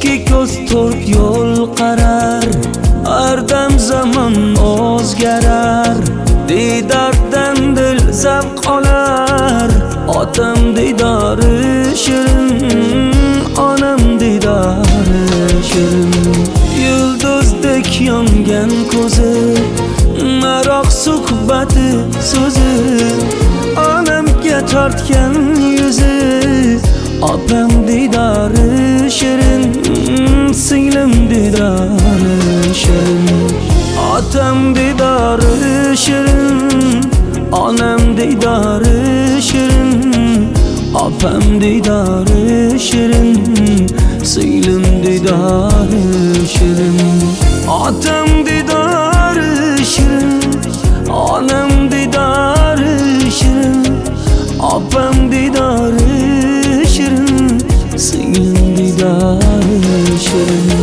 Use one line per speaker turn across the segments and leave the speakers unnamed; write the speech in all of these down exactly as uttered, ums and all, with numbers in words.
ikki ko'z to'rt yo'l qarar, har dam zamon o'zgarar. Diydordan dil zavq olar, otam diydori shirin, onam diydori shirin. Yulduzdek yongan ko'zi, maroq suhbati so'zi, onamga tortgan yuzi, opam diydori shirin, singlim diydori shirin. Otam diydori shirin, onam diydori shirin, opam diydori shirin, singlim diydori shirin. Otam diydori shirin, onam diydori shirin, opam diydori shirin, singlim diydori shirin.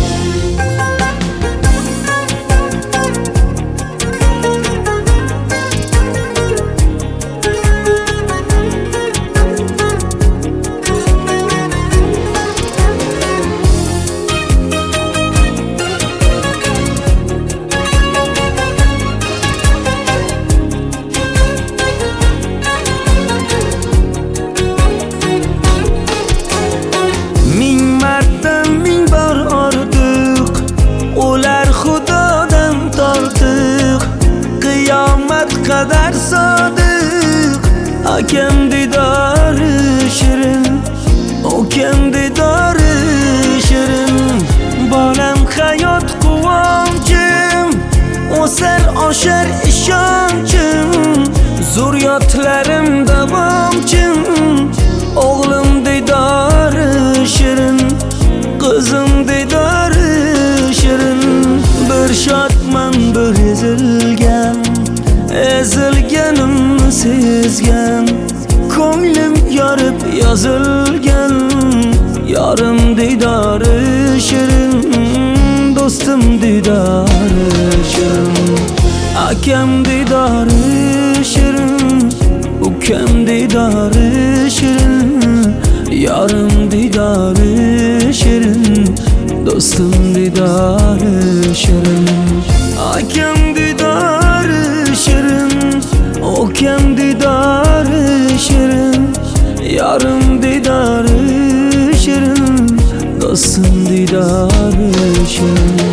Kadar sadık, akam diydori shirin, ukam diydori shirin. Bolam hayot quvonchim, o'sar oshar ishonchim, zurriyotlarim davomchim. O'g'lim diydori shirin, qizim diydori shirin. Bir shodman bir ezilgan, ezilganimni sezgan, ko'nglim yorib yozilgan. Yorim diydori shirin, do'stim diydori shirin. Akam diydori shirin, ukam diydori shirin, yorim diydori shirin, do'stim diydori shirin. Akam diydori shirin, ukam diydori shirin, yorim diydori shirin, do'stim diydori shirin.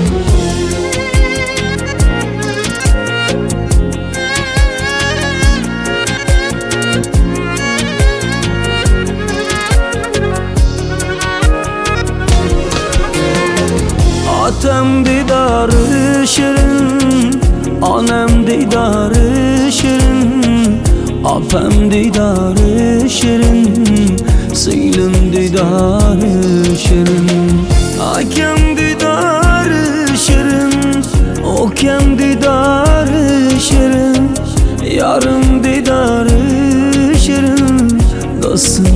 Otam diydori shirin, onam diydori shirin, opam diydori shirin, singlim diydori shirin. Akam diydori shirin, ukam diydori shirin, yorim diydori shirin, do'stim